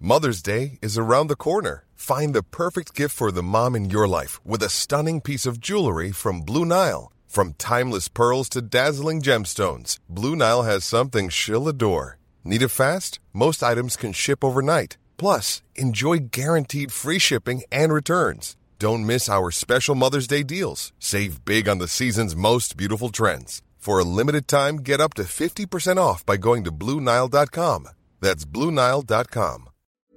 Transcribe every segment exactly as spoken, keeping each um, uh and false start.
Mother's Day is around the corner. Find the perfect gift for the mom in your life with a stunning piece of jewelry from Blue Nile. From timeless pearls to dazzling gemstones, Blue Nile has something she'll adore. Need it fast? Most items can ship overnight. Plus, enjoy guaranteed free shipping and returns. Don't miss our special Mother's Day deals. Save big on the season's most beautiful trends. For a limited time, get up to fifty percent off by going to Blue Nile dot com. That's Blue Nile dot com.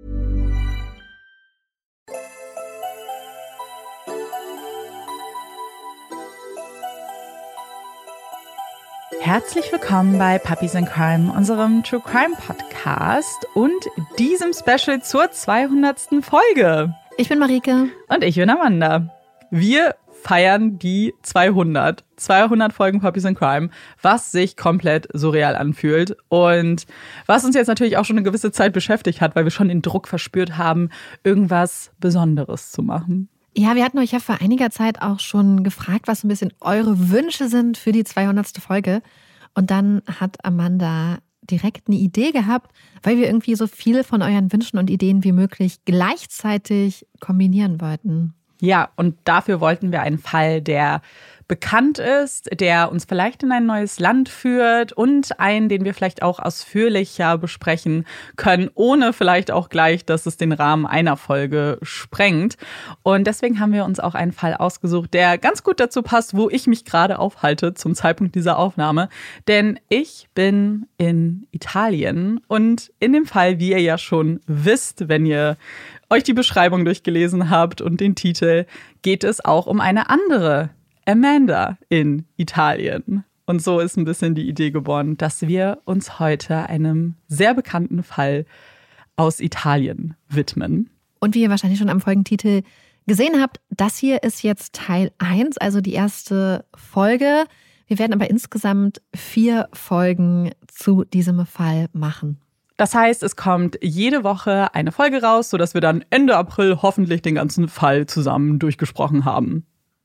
Herzlich willkommen bei Puppies in Crime, unserem True Crime Podcast und diesem Special zur zweihundertsten Folge. Ich bin Marike. Und ich bin Amanda. Wir feiern die zweihundert. zweihundert Folgen Puppies in Crime, was sich komplett surreal anfühlt und was uns jetzt natürlich auch schon eine gewisse Zeit beschäftigt hat, weil wir schon den Druck verspürt haben, irgendwas Besonderes zu machen. Ja, wir hatten euch ja vor einiger Zeit auch schon gefragt, was so ein bisschen eure Wünsche sind für die zweihundertste Folge. Und dann hat Amanda direkt eine Idee gehabt, weil wir irgendwie so viele von euren Wünschen und Ideen wie möglich gleichzeitig kombinieren wollten. Ja, und dafür wollten wir einen Fall, der bekannt ist, der uns vielleicht in ein neues Land führt und einen, den wir vielleicht auch ausführlicher besprechen können, ohne vielleicht auch gleich, dass es den Rahmen einer Folge sprengt. Und deswegen haben wir uns auch einen Fall ausgesucht, der ganz gut dazu passt, wo ich mich gerade aufhalte zum Zeitpunkt dieser Aufnahme. Denn ich bin in Italien und in dem Fall, wie ihr ja schon wisst, wenn ihr euch die Beschreibung durchgelesen habt und den Titel, geht es auch um eine andere Amanda in Italien. Und so ist ein bisschen die Idee geboren, dass wir uns heute einem sehr bekannten Fall aus Italien widmen. Und wie ihr wahrscheinlich schon am Folgentitel gesehen habt, das hier ist jetzt Teil eins, also die erste Folge. Wir werden aber insgesamt vier Folgen zu diesem Fall machen. Das heißt, es kommt jede Woche eine Folge raus, sodass wir dann Ende April hoffentlich den ganzen Fall zusammen durchgesprochen haben.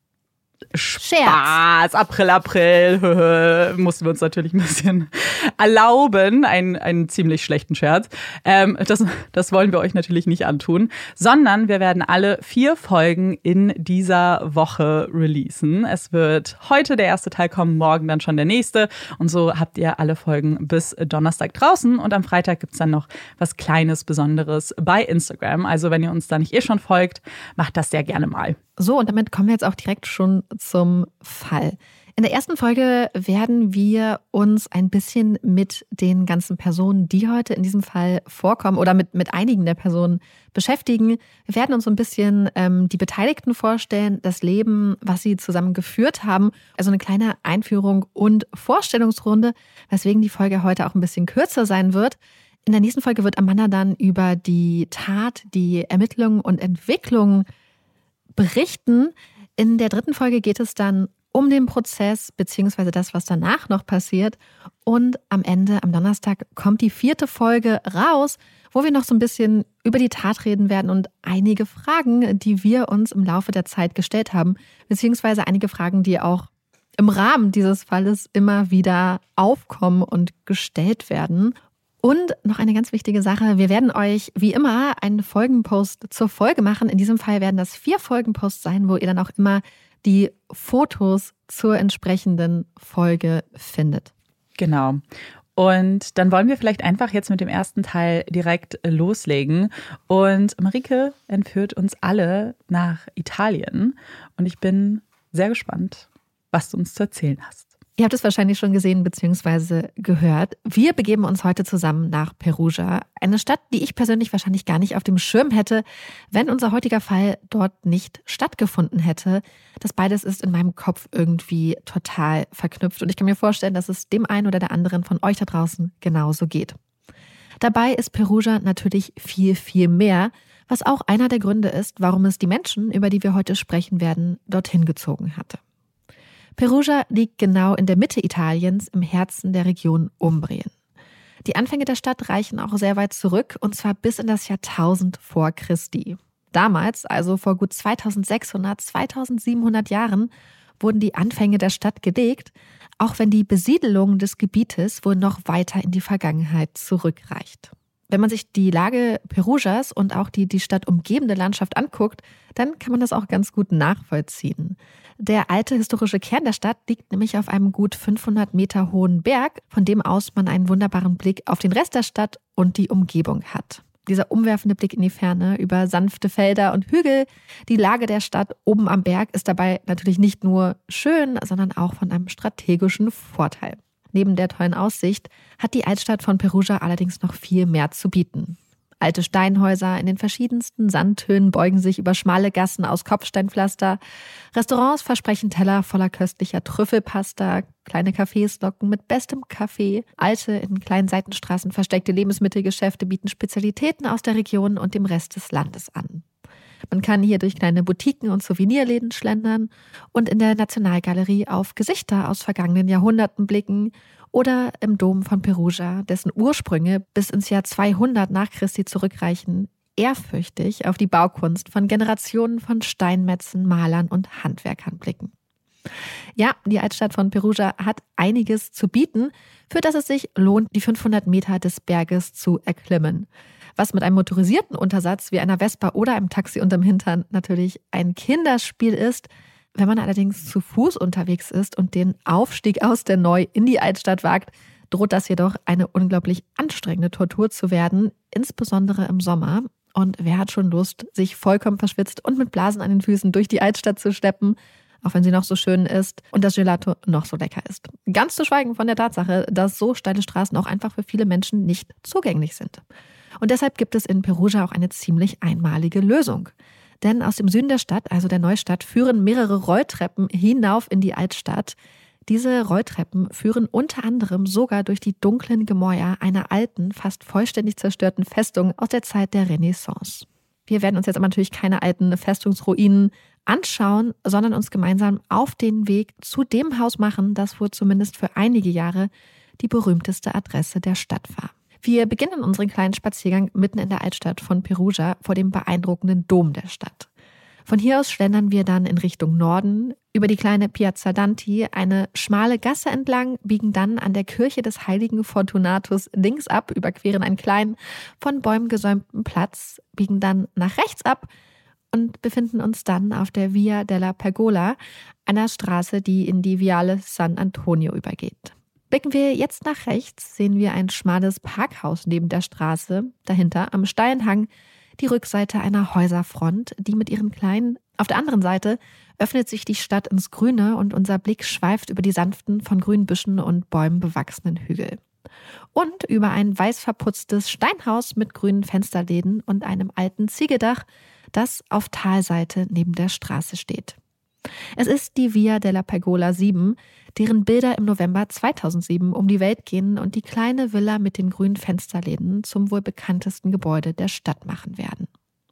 Spaß, April, April, mussten wir uns natürlich ein bisschen erlauben, einen, einen ziemlich schlechten Scherz. Ähm, das, das wollen wir euch natürlich nicht antun, sondern wir werden alle vier Folgen in dieser Woche releasen. Es wird heute der erste Teil kommen, morgen dann schon der nächste und so habt ihr alle Folgen bis Donnerstag draußen und am Freitag gibt's dann noch was Kleines, Besonderes bei Instagram. Also wenn ihr uns da nicht eh schon folgt, macht das sehr gerne mal. So, und damit kommen wir jetzt auch direkt schon zum Fall. In der ersten Folge werden wir uns ein bisschen mit den ganzen Personen, die heute in diesem Fall vorkommen, oder mit, mit einigen der Personen beschäftigen. Wir werden uns so ein bisschen ähm, die Beteiligten vorstellen, das Leben, was sie zusammen geführt haben. Also eine kleine Einführung und Vorstellungsrunde, weswegen die Folge heute auch ein bisschen kürzer sein wird. In der nächsten Folge wird Amanda dann über die Tat, die Ermittlungen und Entwicklungen berichten. In der dritten Folge geht es dann um den Prozess beziehungsweise das, was danach noch passiert. Und am Ende, am Donnerstag, kommt die vierte Folge raus, wo wir noch so ein bisschen über die Tat reden werden und einige Fragen, die wir uns im Laufe der Zeit gestellt haben, beziehungsweise einige Fragen, die auch im Rahmen dieses Falles immer wieder aufkommen und gestellt werden. Und noch eine ganz wichtige Sache, wir werden euch wie immer einen Folgenpost zur Folge machen. In diesem Fall werden das vier Folgenposts sein, wo ihr dann auch immer die Fotos zur entsprechenden Folge findet. Genau. Und dann wollen wir vielleicht einfach jetzt mit dem ersten Teil direkt loslegen. Und Marike entführt uns alle nach Italien. Und ich bin sehr gespannt, was du uns zu erzählen hast. Ihr habt es wahrscheinlich schon gesehen bzw. gehört. Wir begeben uns heute zusammen nach Perugia, eine Stadt, die ich persönlich wahrscheinlich gar nicht auf dem Schirm hätte, wenn unser heutiger Fall dort nicht stattgefunden hätte. Das beides ist in meinem Kopf irgendwie total verknüpft und ich kann mir vorstellen, dass es dem einen oder der anderen von euch da draußen genauso geht. Dabei ist Perugia natürlich viel, viel mehr, was auch einer der Gründe ist, warum es die Menschen, über die wir heute sprechen werden, dorthin gezogen hatte. Perugia liegt genau in der Mitte Italiens im Herzen der Region Umbrien. Die Anfänge der Stadt reichen auch sehr weit zurück, und zwar bis in das Jahrtausend vor Christi. Damals, also vor gut zweitausendsechshundert, zweitausendsiebenhundert Jahren, wurden die Anfänge der Stadt gelegt, auch wenn die Besiedelung des Gebietes wohl noch weiter in die Vergangenheit zurückreicht. Wenn man sich die Lage Perugias und auch die die Stadt umgebende Landschaft anguckt, dann kann man das auch ganz gut nachvollziehen. Der alte historische Kern der Stadt liegt nämlich auf einem gut fünfhundert Meter hohen Berg, von dem aus man einen wunderbaren Blick auf den Rest der Stadt und die Umgebung hat. Dieser umwerfende Blick in die Ferne über sanfte Felder und Hügel, die Lage der Stadt oben am Berg ist dabei natürlich nicht nur schön, sondern auch von einem strategischen Vorteil. Neben der tollen Aussicht hat die Altstadt von Perugia allerdings noch viel mehr zu bieten. Alte Steinhäuser in den verschiedensten Sandtönen beugen sich über schmale Gassen aus Kopfsteinpflaster. Restaurants versprechen Teller voller köstlicher Trüffelpasta. Kleine Cafés locken mit bestem Kaffee. Alte, in kleinen Seitenstraßen versteckte Lebensmittelgeschäfte bieten Spezialitäten aus der Region und dem Rest des Landes an. Man kann hier durch kleine Boutiquen und Souvenirläden schlendern und in der Nationalgalerie auf Gesichter aus vergangenen Jahrhunderten blicken oder im Dom von Perugia, dessen Ursprünge bis ins Jahr zweihundert nach Christi zurückreichen, ehrfürchtig auf die Baukunst von Generationen von Steinmetzen, Malern und Handwerkern blicken. Ja, die Altstadt von Perugia hat einiges zu bieten, für das es sich lohnt, die fünfhundert Meter des Berges zu erklimmen. Was mit einem motorisierten Untersatz wie einer Vespa oder einem Taxi unterm Hintern natürlich ein Kinderspiel ist. Wenn man allerdings zu Fuß unterwegs ist und den Aufstieg aus der Neu in die Altstadt wagt, droht das jedoch eine unglaublich anstrengende Tortur zu werden, insbesondere im Sommer. Und wer hat schon Lust, sich vollkommen verschwitzt und mit Blasen an den Füßen durch die Altstadt zu schleppen, auch wenn sie noch so schön ist und das Gelato noch so lecker ist. Ganz zu schweigen von der Tatsache, dass so steile Straßen auch einfach für viele Menschen nicht zugänglich sind. Und deshalb gibt es in Perugia auch eine ziemlich einmalige Lösung. Denn aus dem Süden der Stadt, also der Neustadt, führen mehrere Rolltreppen hinauf in die Altstadt. Diese Rolltreppen führen unter anderem sogar durch die dunklen Gemäuer einer alten, fast vollständig zerstörten Festung aus der Zeit der Renaissance. Wir werden uns jetzt aber natürlich keine alten Festungsruinen anschauen, sondern uns gemeinsam auf den Weg zu dem Haus machen, das wohl zumindest für einige Jahre die berühmteste Adresse der Stadt war. Wir beginnen unseren kleinen Spaziergang mitten in der Altstadt von Perugia vor dem beeindruckenden Dom der Stadt. Von hier aus schlendern wir dann in Richtung Norden, über die kleine Piazza Danti, eine schmale Gasse entlang, biegen dann an der Kirche des heiligen Fortunatus links ab, überqueren einen kleinen, von Bäumen gesäumten Platz, biegen dann nach rechts ab und befinden uns dann auf der Via della Pergola, einer Straße, die in die Viale San Antonio übergeht. Blicken wir jetzt nach rechts, sehen wir ein schmales Parkhaus neben der Straße, dahinter am steilen Hang die Rückseite einer Häuserfront, die mit ihren kleinen. Auf der anderen Seite öffnet sich die Stadt ins Grüne und unser Blick schweift über die sanften, von grünen Büschen und Bäumen bewachsenen Hügel. Und über ein weiß verputztes Steinhaus mit grünen Fensterläden und einem alten Ziegeldach, das auf Talseite neben der Straße steht. Es ist die Via della Pergola sieben, deren Bilder im November zweitausendsieben um die Welt gehen und die kleine Villa mit den grünen Fensterläden zum wohl bekanntesten Gebäude der Stadt machen werden.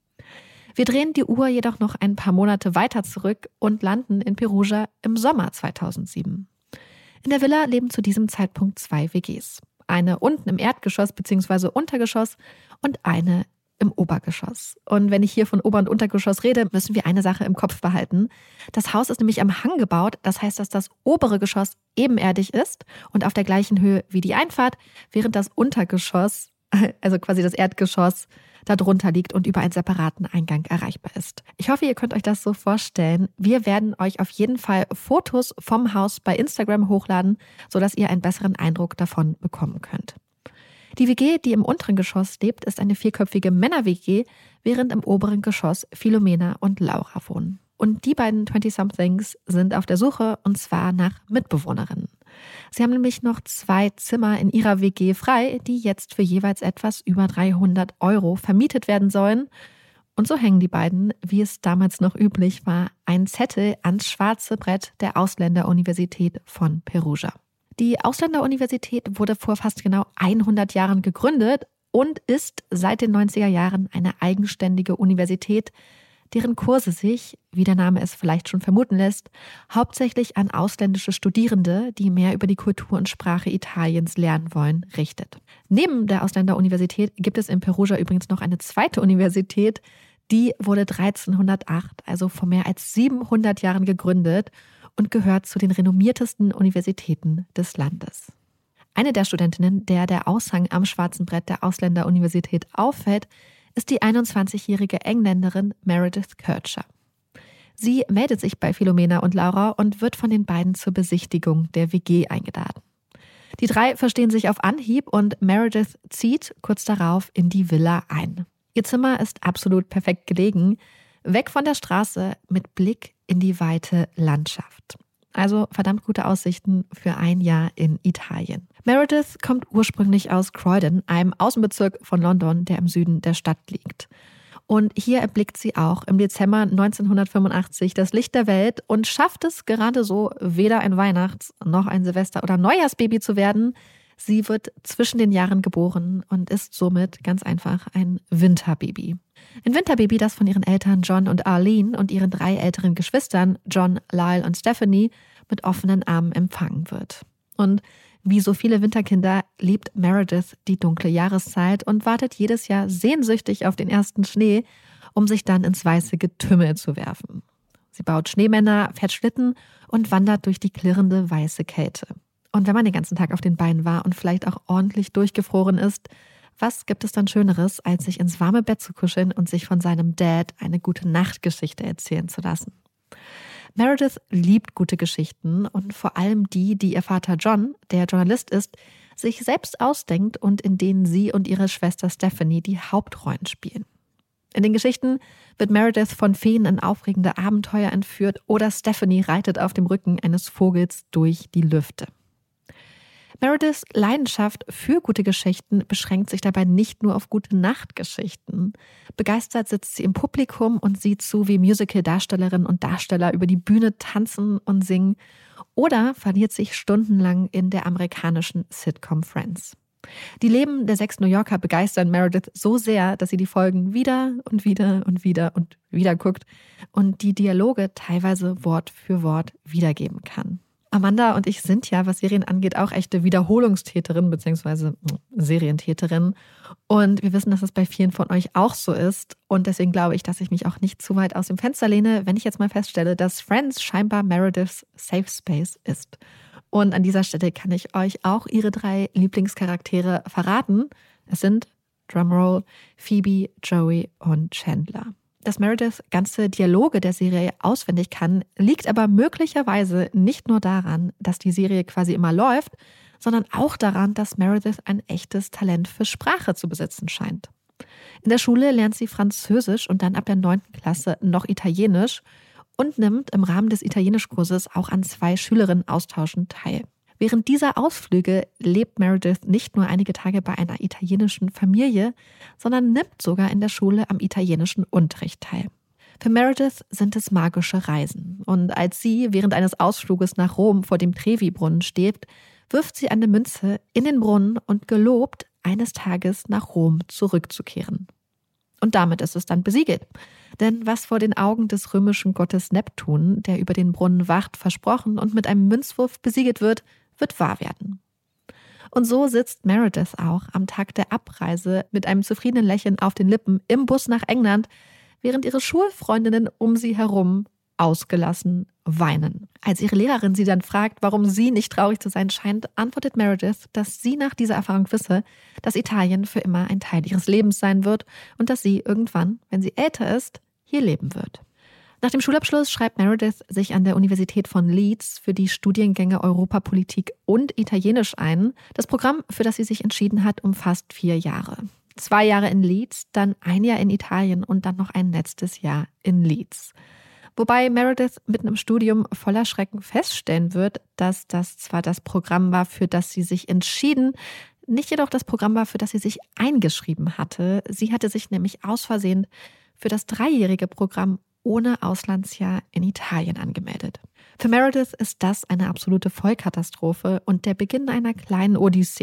Wir drehen die Uhr jedoch noch ein paar Monate weiter zurück und landen in Perugia im Sommer zweitausendsieben. In der Villa leben zu diesem Zeitpunkt zwei W Gs. Eine unten im Erdgeschoss bzw. Untergeschoss und eine im Obergeschoss. Und wenn ich hier von Ober- und Untergeschoss rede, müssen wir eine Sache im Kopf behalten. Das Haus ist nämlich am Hang gebaut. Das heißt, dass das obere Geschoss ebenerdig ist und auf der gleichen Höhe wie die Einfahrt, während das Untergeschoss, also quasi das Erdgeschoss, darunter liegt und über einen separaten Eingang erreichbar ist. Ich hoffe, ihr könnt euch das so vorstellen. Wir werden euch auf jeden Fall Fotos vom Haus bei Instagram hochladen, sodass ihr einen besseren Eindruck davon bekommen könnt. Die W G, die im unteren Geschoss lebt, ist eine vierköpfige Männer-W G, während im oberen Geschoss Philomena und Laura wohnen. Und die beiden Twenty-Somethings sind auf der Suche, und zwar nach Mitbewohnerinnen. Sie haben nämlich noch zwei Zimmer in ihrer W G frei, die jetzt für jeweils etwas über dreihundert Euro vermietet werden sollen. Und so hängen die beiden, wie es damals noch üblich war, einen Zettel ans schwarze Brett der Ausländeruniversität von Perugia. Die Ausländeruniversität wurde vor fast genau hundert Jahren gegründet und ist seit den neunziger Jahren eine eigenständige Universität, deren Kurse sich, wie der Name es vielleicht schon vermuten lässt, hauptsächlich an ausländische Studierende, die mehr über die Kultur und Sprache Italiens lernen wollen, richtet. Neben der Ausländeruniversität gibt es in Perugia übrigens noch eine zweite Universität, die wurde dreizehnhundertacht, also vor mehr als siebenhundert Jahren gegründet, und gehört zu den renommiertesten Universitäten des Landes. Eine der Studentinnen, der der Aushang am schwarzen Brett der Ausländeruniversität auffällt, ist die einundzwanzigjährige Engländerin Meredith Kercher. Sie meldet sich bei Philomena und Laura und wird von den beiden zur Besichtigung der W G eingeladen. Die drei verstehen sich auf Anhieb und Meredith zieht kurz darauf in die Villa ein. Ihr Zimmer ist absolut perfekt gelegen, weg von der Straße mit Blick in die weite Landschaft. Also verdammt gute Aussichten für ein Jahr in Italien. Meredith kommt ursprünglich aus Croydon, einem Außenbezirk von London, der im Süden der Stadt liegt. Und hier erblickt sie auch im Dezember neunzehnhundertfünfundachtzig das Licht der Welt und schafft es gerade so, weder ein Weihnachts-, noch ein Silvester- oder Neujahrsbaby zu werden. Sie wird zwischen den Jahren geboren und ist somit ganz einfach ein Winterbaby. Ein Winterbaby, das von ihren Eltern John und Arlene und ihren drei älteren Geschwistern John, Lyle und Stephanie mit offenen Armen empfangen wird. Und wie so viele Winterkinder liebt Meredith die dunkle Jahreszeit und wartet jedes Jahr sehnsüchtig auf den ersten Schnee, um sich dann ins weiße Getümmel zu werfen. Sie baut Schneemänner, fährt Schlitten und wandert durch die klirrende weiße Kälte. Und wenn man den ganzen Tag auf den Beinen war und vielleicht auch ordentlich durchgefroren ist, was gibt es dann Schöneres, als sich ins warme Bett zu kuscheln und sich von seinem Dad eine gute Nachtgeschichte erzählen zu lassen? Meredith liebt gute Geschichten und vor allem die, die ihr Vater John, der Journalist ist, sich selbst ausdenkt und in denen sie und ihre Schwester Stephanie die Hauptrollen spielen. In den Geschichten wird Meredith von Feen in aufregende Abenteuer entführt oder Stephanie reitet auf dem Rücken eines Vogels durch die Lüfte. Merediths Leidenschaft für gute Geschichten beschränkt sich dabei nicht nur auf gute Nachtgeschichten. Begeistert sitzt sie im Publikum und sieht zu, wie Musical-Darstellerinnen und Darsteller über die Bühne tanzen und singen oder verliert sich stundenlang in der amerikanischen Sitcom Friends. Die Leben der sechs New Yorker begeistern Meredith so sehr, dass sie die Folgen wieder und wieder und wieder und wieder guckt und die Dialoge teilweise Wort für Wort wiedergeben kann. Amanda und ich sind ja, was Serien angeht, auch echte Wiederholungstäterinnen bzw. Serientäterinnen. Und wir wissen, dass es bei vielen von euch auch so ist. Und deswegen glaube ich, dass ich mich auch nicht zu weit aus dem Fenster lehne, wenn ich jetzt mal feststelle, dass Friends scheinbar Merediths Safe Space ist. Und an dieser Stelle kann ich euch auch ihre drei Lieblingscharaktere verraten. Es sind, Drumroll, Phoebe, Joey und Chandler. Dass Meredith ganze Dialoge der Serie auswendig kann, liegt aber möglicherweise nicht nur daran, dass die Serie quasi immer läuft, sondern auch daran, dass Meredith ein echtes Talent für Sprache zu besitzen scheint. In der Schule lernt sie Französisch und dann ab der neunten Klasse noch Italienisch und nimmt im Rahmen des Italienischkurses auch an zwei Schülerinnenaustauschen teil. Während dieser Ausflüge lebt Meredith nicht nur einige Tage bei einer italienischen Familie, sondern nimmt sogar in der Schule am italienischen Unterricht teil. Für Meredith sind es magische Reisen. Und als sie während eines Ausfluges nach Rom vor dem Trevi-Brunnen steht, wirft sie eine Münze in den Brunnen und gelobt, eines Tages nach Rom zurückzukehren. Und damit ist es dann besiegelt. Denn was vor den Augen des römischen Gottes Neptun, der über den Brunnen wacht, versprochen und mit einem Münzwurf besiegelt wird, wird wahr werden. Und so sitzt Meredith auch am Tag der Abreise mit einem zufriedenen Lächeln auf den Lippen im Bus nach England, während ihre Schulfreundinnen um sie herum ausgelassen weinen. Als ihre Lehrerin sie dann fragt, warum sie nicht traurig zu sein scheint, antwortet Meredith, dass sie nach dieser Erfahrung wisse, dass Italien für immer ein Teil ihres Lebens sein wird und dass sie irgendwann, wenn sie älter ist, hier leben wird. Nach dem Schulabschluss schreibt Meredith sich an der Universität von Leeds für die Studiengänge Europapolitik und Italienisch ein. Das Programm, für das sie sich entschieden hat, umfasst vier Jahre. Zwei Jahre in Leeds, dann ein Jahr in Italien und dann noch ein letztes Jahr in Leeds. Wobei Meredith mitten im Studium voller Schrecken feststellen wird, dass das zwar das Programm war, für das sie sich entschieden, nicht jedoch das Programm war, für das sie sich eingeschrieben hatte. Sie hatte sich nämlich aus Versehen für das dreijährige Programm ohne Auslandsjahr in Italien angemeldet. Für Meredith ist das eine absolute Vollkatastrophe und der Beginn einer kleinen Odyssee.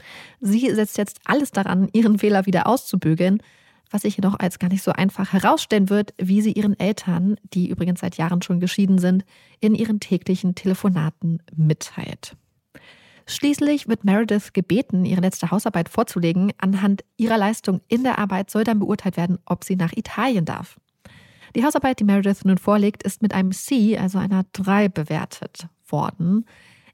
Sie setzt jetzt alles daran, ihren Fehler wieder auszubügeln, was sich jedoch als gar nicht so einfach herausstellen wird, wie sie ihren Eltern, die übrigens seit Jahren schon geschieden sind, in ihren täglichen Telefonaten mitteilt. Schließlich wird Meredith gebeten, ihre letzte Hausarbeit vorzulegen. Anhand ihrer Leistung in der Arbeit soll dann beurteilt werden, ob sie nach Italien darf. Die Hausarbeit, die Meredith nun vorlegt, ist mit einem C, also einer drei, bewertet worden.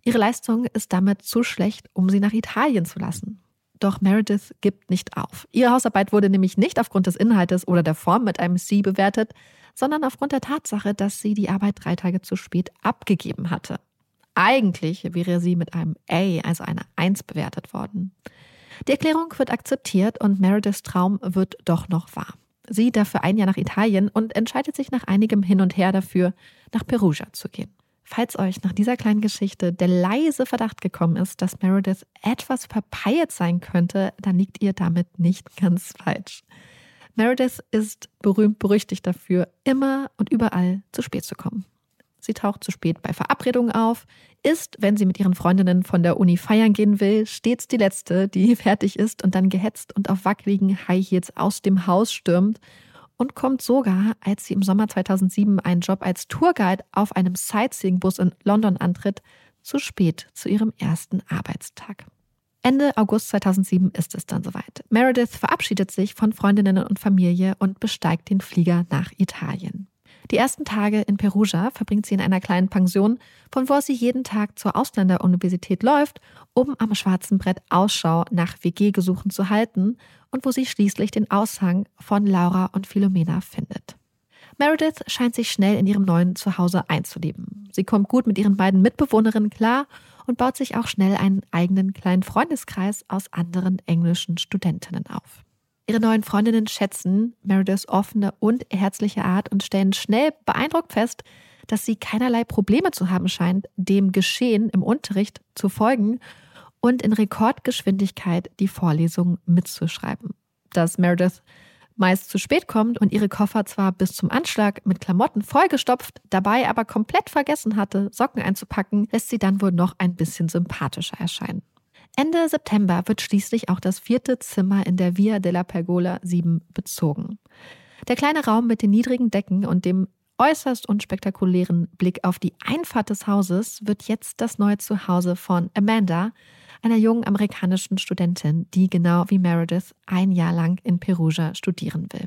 Ihre Leistung ist damit zu schlecht, um sie nach Italien zu lassen. Doch Meredith gibt nicht auf. Ihre Hausarbeit wurde nämlich nicht aufgrund des Inhaltes oder der Form mit einem C bewertet, sondern aufgrund der Tatsache, dass sie die Arbeit drei Tage zu spät abgegeben hatte. Eigentlich wäre sie mit einem A, also einer eins, bewertet worden. Die Erklärung wird akzeptiert und Merediths Traum wird doch noch wahr. Sie darf für ein Jahr nach Italien und entscheidet sich nach einigem Hin und Her dafür, nach Perugia zu gehen. Falls euch nach dieser kleinen Geschichte der leise Verdacht gekommen ist, dass Meredith etwas verpeilt sein könnte, dann liegt ihr damit nicht ganz falsch. Meredith ist berühmt-berüchtigt dafür, immer und überall zu spät zu kommen. Sie taucht zu spät bei Verabredungen auf, ist, wenn sie mit ihren Freundinnen von der Uni feiern gehen will, stets die Letzte, die fertig ist und dann gehetzt und auf wackeligen High Heels aus dem Haus stürmt und kommt sogar, als sie im Sommer zweitausendsieben einen Job als Tourguide auf einem Sightseeing-Bus in London antritt, zu spät zu ihrem ersten Arbeitstag. Ende August zweitausendsieben ist es dann soweit. Meredith verabschiedet sich von Freundinnen und Familie und besteigt den Flieger nach Italien. Die ersten Tage in Perugia verbringt sie in einer kleinen Pension, von wo sie jeden Tag zur Ausländeruniversität läuft, um am schwarzen Brett Ausschau nach W G-Gesuchen zu halten und wo sie schließlich den Aushang von Laura und Philomena findet. Meredith scheint sich schnell in ihrem neuen Zuhause einzuleben. Sie kommt gut mit ihren beiden Mitbewohnerinnen klar und baut sich auch schnell einen eigenen kleinen Freundeskreis aus anderen englischen Studentinnen auf. Ihre neuen Freundinnen schätzen Merediths offene und herzliche Art und stellen schnell beeindruckt fest, dass sie keinerlei Probleme zu haben scheint, dem Geschehen im Unterricht zu folgen und in Rekordgeschwindigkeit die Vorlesungen mitzuschreiben. Dass Meredith meist zu spät kommt und ihre Koffer zwar bis zum Anschlag mit Klamotten vollgestopft, dabei aber komplett vergessen hatte, Socken einzupacken, lässt sie dann wohl noch ein bisschen sympathischer erscheinen. Ende September wird schließlich auch das vierte Zimmer in der Via della Pergola sieben bezogen. Der kleine Raum mit den niedrigen Decken und dem äußerst unspektakulären Blick auf die Einfahrt des Hauses wird jetzt das neue Zuhause von Amanda, einer jungen amerikanischen Studentin, die genau wie Meredith ein Jahr lang in Perugia studieren will.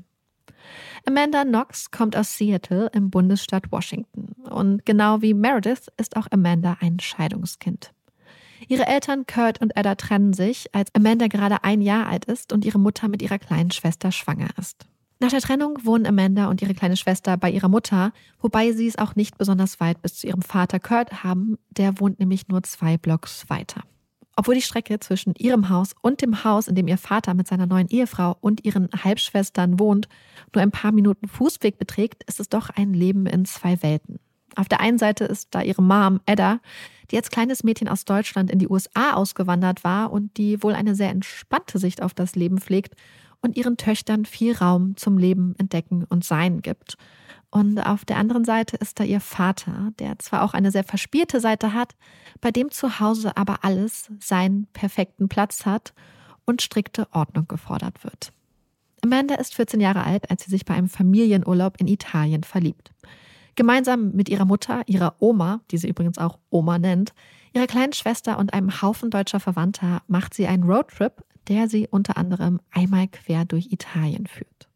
Amanda Knox kommt aus Seattle im Bundesstaat Washington und genau wie Meredith ist auch Amanda ein Scheidungskind. Ihre Eltern Kurt und Ada trennen sich, als Amanda gerade ein Jahr alt ist und ihre Mutter mit ihrer kleinen Schwester schwanger ist. Nach der Trennung wohnen Amanda und ihre kleine Schwester bei ihrer Mutter, wobei sie es auch nicht besonders weit bis zu ihrem Vater Kurt haben, der wohnt nämlich nur zwei Blocks weiter. Obwohl die Strecke zwischen ihrem Haus und dem Haus, in dem ihr Vater mit seiner neuen Ehefrau und ihren Halbschwestern wohnt, nur ein paar Minuten Fußweg beträgt, ist es doch ein Leben in zwei Welten. Auf der einen Seite ist da ihre Mom, Ada, die als kleines Mädchen aus Deutschland in die U S A ausgewandert war und die wohl eine sehr entspannte Sicht auf das Leben pflegt und ihren Töchtern viel Raum zum Leben, Entdecken und Sein gibt. Und auf der anderen Seite ist da ihr Vater, der zwar auch eine sehr verspielte Seite hat, bei dem zu Hause aber alles seinen perfekten Platz hat und strikte Ordnung gefordert wird. Amanda ist vierzehn Jahre alt, als sie sich bei einem Familienurlaub in Italien verliebt. Gemeinsam mit ihrer Mutter, ihrer Oma, die sie übrigens auch Oma nennt, ihrer kleinen Schwester und einem Haufen deutscher Verwandter macht sie einen Roadtrip, der sie unter anderem einmal quer durch Italien führt.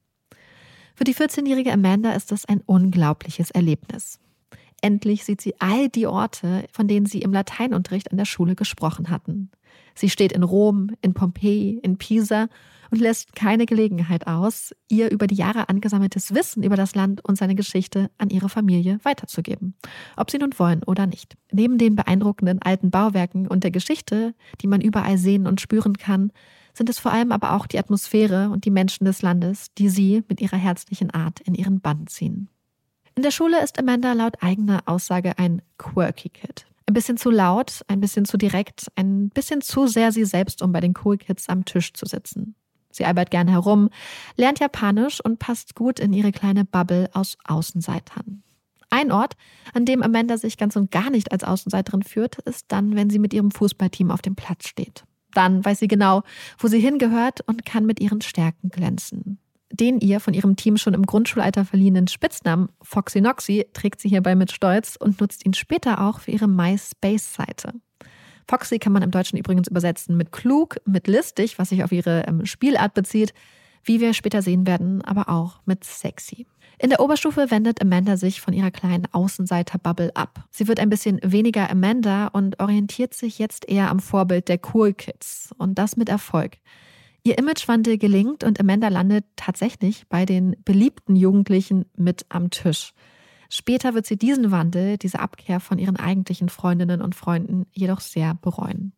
Für die vierzehnjährige Amanda ist es ein unglaubliches Erlebnis. Endlich sieht sie all die Orte, von denen sie im Lateinunterricht an der Schule gesprochen hatten. Sie steht in Rom, in Pompeji, in Pisa und lässt keine Gelegenheit aus, ihr über die Jahre angesammeltes Wissen über das Land und seine Geschichte an ihre Familie weiterzugeben, ob sie nun wollen oder nicht. Neben den beeindruckenden alten Bauwerken und der Geschichte, die man überall sehen und spüren kann, sind es vor allem aber auch die Atmosphäre und die Menschen des Landes, die sie mit ihrer herzlichen Art in ihren Bann ziehen. In der Schule ist Amanda laut eigener Aussage ein quirky Kid. Ein bisschen zu laut, ein bisschen zu direkt, ein bisschen zu sehr sie selbst, um bei den Cool Kids am Tisch zu sitzen. Sie albert gerne herum, lernt Japanisch und passt gut in ihre kleine Bubble aus Außenseitern. Ein Ort, an dem Amanda sich ganz und gar nicht als Außenseiterin führt, ist dann, wenn sie mit ihrem Fußballteam auf dem Platz steht. Dann weiß sie genau, wo sie hingehört und kann mit ihren Stärken glänzen. Den ihr von ihrem Team schon im Grundschulalter verliehenen Spitznamen Foxy Noxy trägt sie hierbei mit Stolz und nutzt ihn später auch für ihre MySpace-Seite. Foxy kann man im Deutschen übrigens übersetzen mit klug, mit listig, was sich auf ihre ähm, Spielart bezieht, Wie wir später sehen werden, aber auch mit sexy. In der Oberstufe wendet Amanda sich von ihrer kleinen Außenseiter-Bubble ab. Sie wird ein bisschen weniger Amanda und orientiert sich jetzt eher am Vorbild der Cool Kids. Und das mit Erfolg. Ihr Imagewandel gelingt und Amanda landet tatsächlich bei den beliebten Jugendlichen mit am Tisch. Später wird sie diesen Wandel, diese Abkehr von ihren eigentlichen Freundinnen und Freunden jedoch sehr bereuen.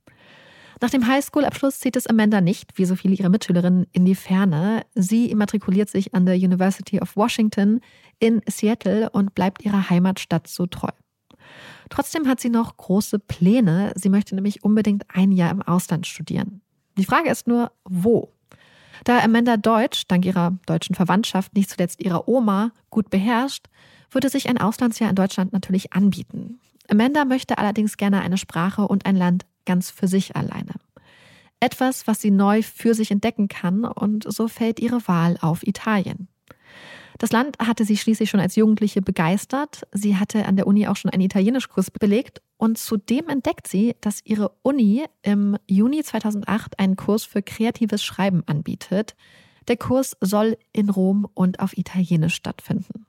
Nach dem Highschool-Abschluss zieht es Amanda nicht, wie so viele ihrer Mitschülerinnen, in die Ferne. Sie immatrikuliert sich an der University of Washington in Seattle und bleibt ihrer Heimatstadt so treu. Trotzdem hat sie noch große Pläne. Sie möchte nämlich unbedingt ein Jahr im Ausland studieren. Die Frage ist nur, wo? Da Amanda Deutsch, dank ihrer deutschen Verwandtschaft, nicht zuletzt ihrer Oma, gut beherrscht, würde sich ein Auslandsjahr in Deutschland natürlich anbieten. Amanda möchte allerdings gerne eine Sprache und ein Land ganz für sich alleine. Etwas, was sie neu für sich entdecken kann, und so fällt ihre Wahl auf Italien. Das Land hatte sie schließlich schon als Jugendliche begeistert. Sie hatte an der Uni auch schon einen Italienischkurs belegt und zudem entdeckt sie, dass ihre Uni im Juni zweitausendacht einen Kurs für kreatives Schreiben anbietet. Der Kurs soll in Rom und auf Italienisch stattfinden.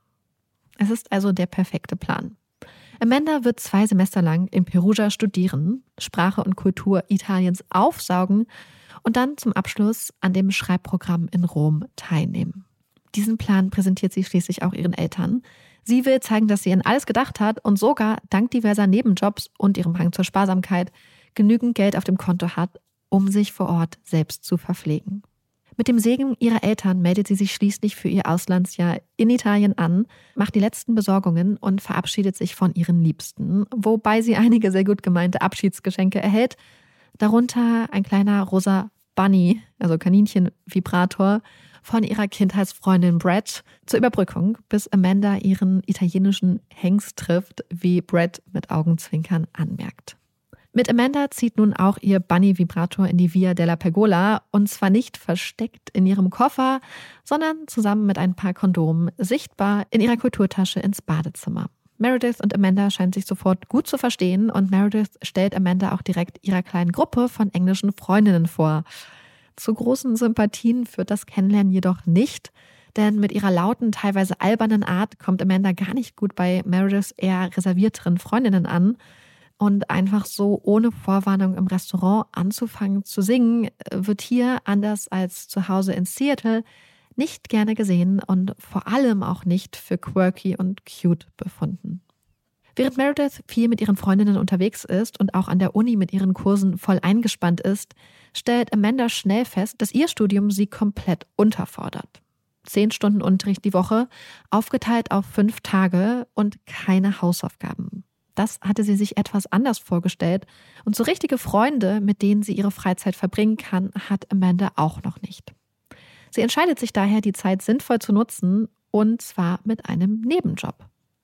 Es ist also der perfekte Plan. Amanda wird zwei Semester lang in Perugia studieren, Sprache und Kultur Italiens aufsaugen und dann zum Abschluss an dem Schreibprogramm in Rom teilnehmen. Diesen Plan präsentiert sie schließlich auch ihren Eltern. Sie will zeigen, dass sie an alles gedacht hat und sogar dank diverser Nebenjobs und ihrem Hang zur Sparsamkeit genügend Geld auf dem Konto hat, um sich vor Ort selbst zu verpflegen. Mit dem Segen ihrer Eltern meldet sie sich schließlich für ihr Auslandsjahr in Italien an, macht die letzten Besorgungen und verabschiedet sich von ihren Liebsten, wobei sie einige sehr gut gemeinte Abschiedsgeschenke erhält, darunter ein kleiner rosa Bunny, also Kaninchen-Vibrator, von ihrer Kindheitsfreundin Brett zur Überbrückung, bis Amanda ihren italienischen Hengst trifft, wie Brett mit Augenzwinkern anmerkt. Mit Amanda zieht nun auch ihr Bunny-Vibrator in die Via della Pergola, und zwar nicht versteckt in ihrem Koffer, sondern zusammen mit ein paar Kondomen sichtbar in ihrer Kulturtasche ins Badezimmer. Meredith und Amanda scheinen sich sofort gut zu verstehen und Meredith stellt Amanda auch direkt ihrer kleinen Gruppe von englischen Freundinnen vor. Zu großen Sympathien führt das Kennenlernen jedoch nicht, denn mit ihrer lauten, teilweise albernen Art kommt Amanda gar nicht gut bei Merediths eher reservierteren Freundinnen an. Und einfach so ohne Vorwarnung im Restaurant anzufangen zu singen, wird hier, anders als zu Hause in Seattle, nicht gerne gesehen und vor allem auch nicht für quirky und cute befunden. Während Meredith viel mit ihren Freundinnen unterwegs ist und auch an der Uni mit ihren Kursen voll eingespannt ist, stellt Amanda schnell fest, dass ihr Studium sie komplett unterfordert. Zehn Stunden Unterricht die Woche, aufgeteilt auf fünf Tage und keine Hausaufgaben. Das hatte sie sich etwas anders vorgestellt und so richtige Freunde, mit denen sie ihre Freizeit verbringen kann, hat Amanda auch noch nicht. Sie entscheidet sich daher, die Zeit sinnvoll zu nutzen, und zwar mit einem Nebenjob.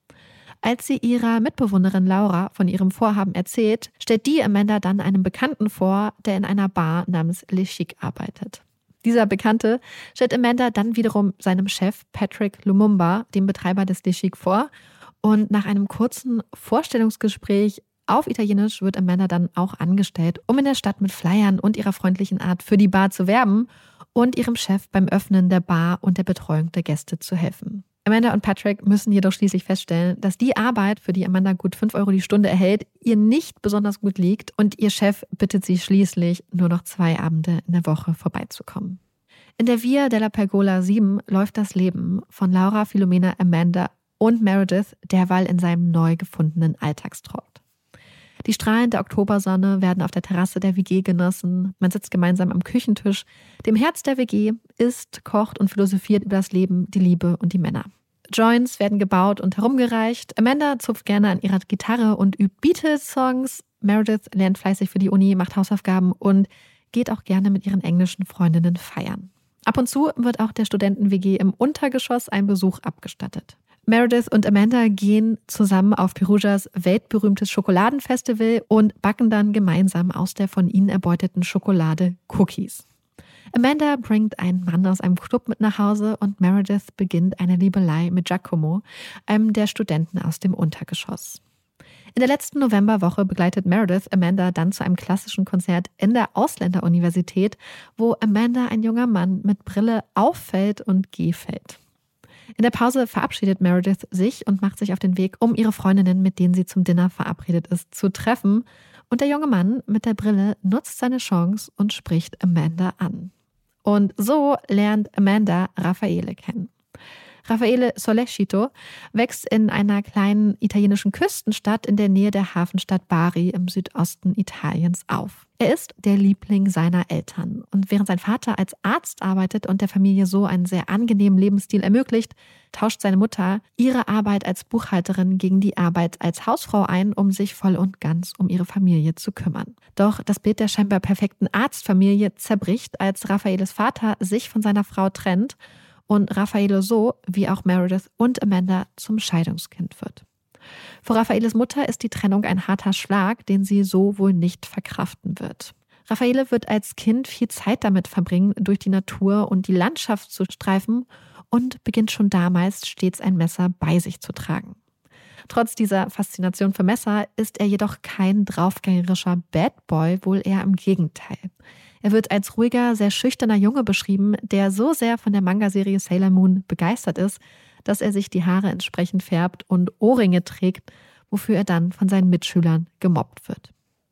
Als sie ihrer Mitbewohnerin Laura von ihrem Vorhaben erzählt, stellt die Amanda dann einen Bekannten vor, der in einer Bar namens Le Chic arbeitet. Dieser Bekannte stellt Amanda dann wiederum seinem Chef Patrick Lumumba, dem Betreiber des Le Chic, vor. Und nach einem kurzen Vorstellungsgespräch auf Italienisch wird Amanda dann auch angestellt, um in der Stadt mit Flyern und ihrer freundlichen Art für die Bar zu werben und ihrem Chef beim Öffnen der Bar und der Betreuung der Gäste zu helfen. Amanda und Patrick müssen jedoch schließlich feststellen, dass die Arbeit, für die Amanda gut fünf Euro die Stunde erhält, ihr nicht besonders gut liegt und ihr Chef bittet sie schließlich, nur noch zwei Abende in der Woche vorbeizukommen. In der Via della Pergola sieben läuft das Leben von Laura, Philomena, Amanda und Meredith derweil in seinem neu gefundenen Alltagstrott. Die Strahlen der Oktobersonne werden auf der Terrasse der W G genossen. Man sitzt gemeinsam am Küchentisch, dem Herz der W G, isst, kocht und philosophiert über das Leben, die Liebe und die Männer. Joints werden gebaut und herumgereicht. Amanda zupft gerne an ihrer Gitarre und übt Beatles-Songs. Meredith lernt fleißig für die Uni, macht Hausaufgaben und geht auch gerne mit ihren englischen Freundinnen feiern. Ab und zu wird auch der Studenten-W G im Untergeschoss ein Besuch abgestattet. Meredith und Amanda gehen zusammen auf Perugias weltberühmtes Schokoladenfestival und backen dann gemeinsam aus der von ihnen erbeuteten Schokolade Cookies. Amanda bringt einen Mann aus einem Club mit nach Hause und Meredith beginnt eine Liebelei mit Giacomo, einem der Studenten aus dem Untergeschoss. In der letzten Novemberwoche begleitet Meredith Amanda dann zu einem klassischen Konzert in der Ausländeruniversität, wo Amanda ein junger Mann mit Brille auffällt und gefällt. In der Pause verabschiedet Meredith sich und macht sich auf den Weg, um ihre Freundinnen, mit denen sie zum Dinner verabredet ist, zu treffen. Und der junge Mann mit der Brille nutzt seine Chance und spricht Amanda an. Und so lernt Amanda Raffaele kennen. Raffaele Sollecito wächst in einer kleinen italienischen Küstenstadt in der Nähe der Hafenstadt Bari im Südosten Italiens auf. Er ist der Liebling seiner Eltern. Und während sein Vater als Arzt arbeitet und der Familie so einen sehr angenehmen Lebensstil ermöglicht, tauscht seine Mutter ihre Arbeit als Buchhalterin gegen die Arbeit als Hausfrau ein, um sich voll und ganz um ihre Familie zu kümmern. Doch das Bild der scheinbar perfekten Arztfamilie zerbricht, als Raffaeles Vater sich von seiner Frau trennt und Raffaele so, wie auch Meredith und Amanda, zum Scheidungskind wird. Für Raffaeles Mutter ist die Trennung ein harter Schlag, den sie so wohl nicht verkraften wird. Raffaele wird als Kind viel Zeit damit verbringen, durch die Natur und die Landschaft zu streifen und beginnt schon damals stets ein Messer bei sich zu tragen. Trotz dieser Faszination für Messer ist er jedoch kein draufgängerischer Bad Boy, wohl eher im Gegenteil. Er wird als ruhiger, sehr schüchterner Junge beschrieben, der so sehr von der Manga-Serie Sailor Moon begeistert ist, dass er sich die Haare entsprechend färbt und Ohrringe trägt, wofür er dann von seinen Mitschülern gemobbt wird.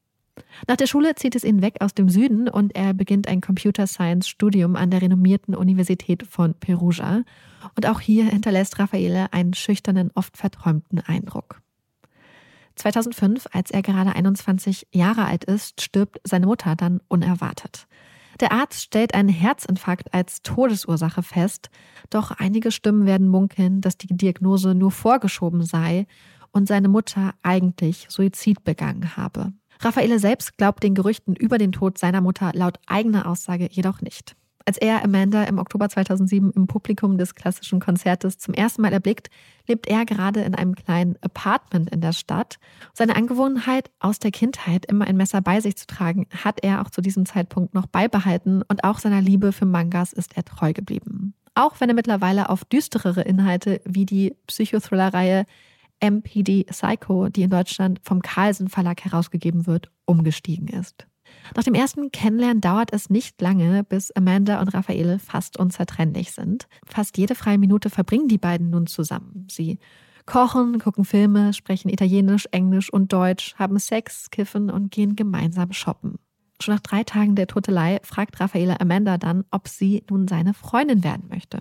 Nach der Schule zieht es ihn weg aus dem Süden und er beginnt ein Computer Science Studium an der renommierten Universität von Perugia. Und auch hier hinterlässt Raffaele einen schüchternen, oft verträumten Eindruck. zweitausendfünf, als er gerade einundzwanzig Jahre alt ist, stirbt seine Mutter dann unerwartet. Der Arzt stellt einen Herzinfarkt als Todesursache fest, doch einige Stimmen werden munkeln, dass die Diagnose nur vorgeschoben sei und seine Mutter eigentlich Suizid begangen habe. Raffaele selbst glaubt den Gerüchten über den Tod seiner Mutter laut eigener Aussage jedoch nicht. Als er Amanda im Oktober zweitausendsieben im Publikum des klassischen Konzertes zum ersten Mal erblickt, lebt er gerade in einem kleinen Apartment in der Stadt. Seine Angewohnheit aus der Kindheit, immer ein Messer bei sich zu tragen, hat er auch zu diesem Zeitpunkt noch beibehalten und auch seiner Liebe für Mangas ist er treu geblieben. Auch wenn er mittlerweile auf düsterere Inhalte wie die Psychothriller-Reihe M P D Psycho, die in Deutschland vom Carlsen Verlag herausgegeben wird, umgestiegen ist. Nach dem ersten Kennenlernen dauert es nicht lange, bis Amanda und Raffaele fast unzertrennlich sind. Fast jede freie Minute verbringen die beiden nun zusammen. Sie kochen, gucken Filme, sprechen Italienisch, Englisch und Deutsch, haben Sex, kiffen und gehen gemeinsam shoppen. Schon nach drei Tagen der Totelei fragt Raffaele Amanda dann, ob sie nun seine Freundin werden möchte.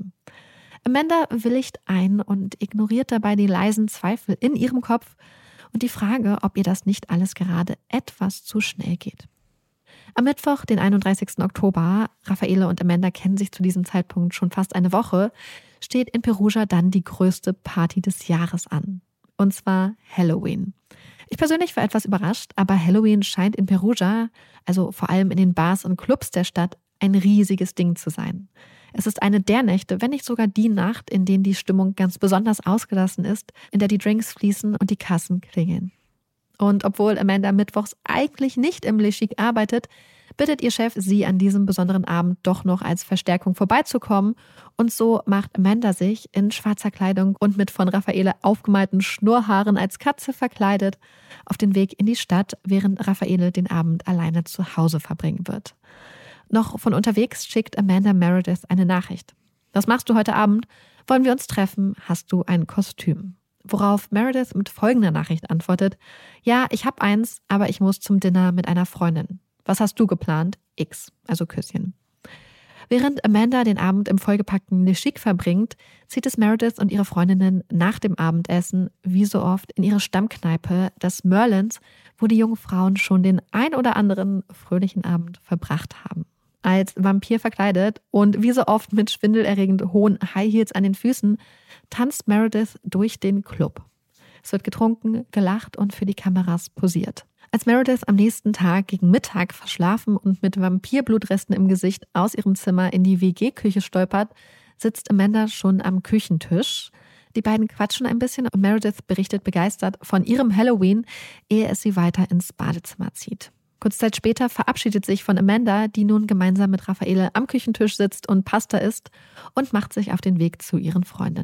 Amanda willigt ein und ignoriert dabei die leisen Zweifel in ihrem Kopf und die Frage, ob ihr das nicht alles gerade etwas zu schnell geht. Am Mittwoch, den einunddreißigsten Oktober, Raffaele und Amanda kennen sich zu diesem Zeitpunkt schon fast eine Woche, steht in Perugia dann die größte Party des Jahres an. Und zwar Halloween. Ich persönlich war etwas überrascht, aber Halloween scheint in Perugia, also vor allem in den Bars und Clubs der Stadt, ein riesiges Ding zu sein. Es ist eine der Nächte, wenn nicht sogar die Nacht, in denen die Stimmung ganz besonders ausgelassen ist, in der die Drinks fließen und die Kassen klingeln. Und obwohl Amanda mittwochs eigentlich nicht im Le Chic arbeitet, bittet ihr Chef sie an diesem besonderen Abend doch noch als Verstärkung vorbeizukommen. Und so macht Amanda sich in schwarzer Kleidung und mit von Raffaele aufgemalten Schnurrhaaren als Katze verkleidet auf den Weg in die Stadt, während Raffaele den Abend alleine zu Hause verbringen wird. Noch von unterwegs schickt Amanda Meredith eine Nachricht. Was machst du heute Abend? Wollen wir uns treffen? Hast du ein Kostüm? Worauf Meredith mit folgender Nachricht antwortet: Ja, ich hab eins, aber ich muss zum Dinner mit einer Freundin. Was hast du geplant? X, also Küsschen. Während Amanda den Abend im vollgepackten Le Chic verbringt, zieht es Meredith und ihre Freundinnen nach dem Abendessen, wie so oft, in ihre Stammkneipe, das Merlins, wo die jungen Frauen schon den ein oder anderen fröhlichen Abend verbracht haben. Als Vampir verkleidet und wie so oft mit schwindelerregend hohen High Heels an den Füßen, tanzt Meredith durch den Club. Es wird getrunken, gelacht und für die Kameras posiert. Als Meredith am nächsten Tag gegen Mittag verschlafen und mit Vampirbblutresten im Gesicht aus ihrem Zimmer in die W G-Küche stolpert, sitzt Amanda schon am Küchentisch. Die beiden quatschen ein bisschen und Meredith berichtet begeistert von ihrem Halloween, ehe es sie weiter ins Badezimmer zieht. Kurz Zeit später verabschiedet sich von Amanda, die nun gemeinsam mit Raffaele am Küchentisch sitzt und Pasta isst und macht sich auf den Weg zu ihren Freundinnen.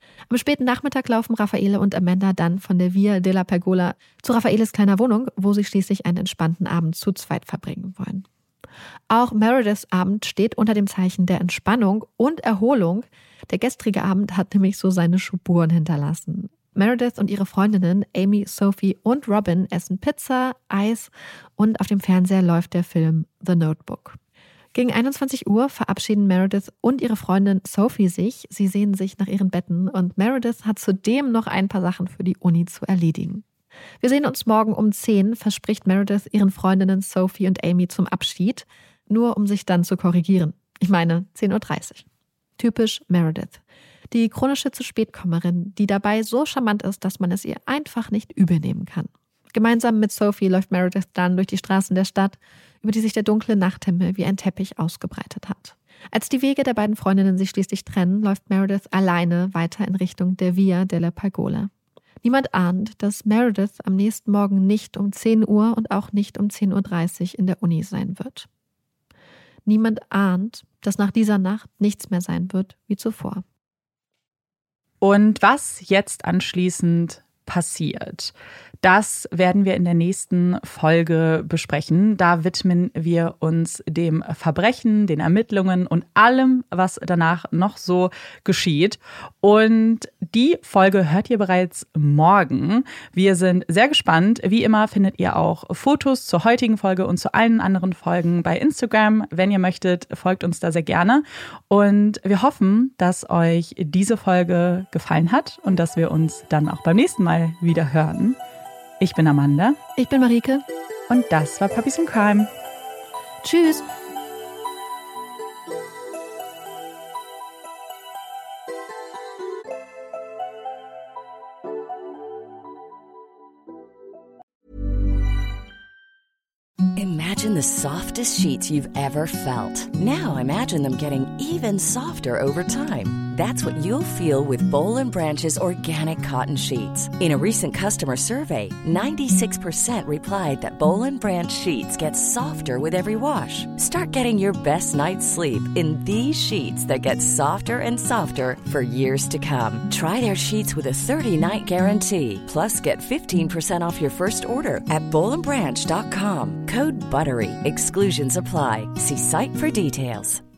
Am späten Nachmittag laufen Raffaele und Amanda dann von der Via della Pergola zu Raffaeles kleiner Wohnung, wo sie schließlich einen entspannten Abend zu zweit verbringen wollen. Auch Merediths Abend steht unter dem Zeichen der Entspannung und Erholung. Der gestrige Abend hat nämlich so seine Spuren hinterlassen. Meredith und ihre Freundinnen Amy, Sophie und Robin essen Pizza, Eis und auf dem Fernseher läuft der Film The Notebook. Gegen einundzwanzig Uhr verabschieden Meredith und ihre Freundin Sophie sich. Sie sehen sich nach ihren Betten und Meredith hat zudem noch ein paar Sachen für die Uni zu erledigen. Wir sehen uns morgen um zehn, verspricht Meredith ihren Freundinnen Sophie und Amy zum Abschied, nur um sich dann zu korrigieren. Ich meine zehn Uhr dreißig. Typisch Meredith. Die chronische Zu-Spät-Kommerin, die dabei so charmant ist, dass man es ihr einfach nicht übel nehmen kann. Gemeinsam mit Sophie läuft Meredith dann durch die Straßen der Stadt, über die sich der dunkle Nachthimmel wie ein Teppich ausgebreitet hat. Als die Wege der beiden Freundinnen sich schließlich trennen, läuft Meredith alleine weiter in Richtung der Via della Pergola. Niemand ahnt, dass Meredith am nächsten Morgen nicht um zehn Uhr und auch nicht um zehn Uhr dreißig in der Uni sein wird. Niemand ahnt, dass nach dieser Nacht nichts mehr sein wird wie zuvor. Und was jetzt anschließend passiert, das werden wir in der nächsten Folge besprechen. Da widmen wir uns dem Verbrechen, den Ermittlungen und allem, was danach noch so geschieht. Und die Folge hört ihr bereits morgen. Wir sind sehr gespannt. Wie immer findet ihr auch Fotos zur heutigen Folge und zu allen anderen Folgen bei Instagram. Wenn ihr möchtet, folgt uns da sehr gerne. Und wir hoffen, dass euch diese Folge gefallen hat und dass wir uns dann auch beim nächsten Mal wieder hören. Ich bin Amanda. Ich bin Marike. Und das war Puppies in Crime. Tschüss. Imagine the softest sheets you've ever felt. Now imagine them getting even softer over time. That's what you'll feel with Boll and Branch's organic cotton sheets. In a recent customer survey, ninety-six percent replied that Boll and Branch sheets get softer with every wash. Start getting your best night's sleep in these sheets that get softer and softer for years to come. Try their sheets with a thirty-night guarantee. Plus, get fifteen percent off your first order at boll and branch dot com. Code BUTTERY. Exclusions apply. See site for details.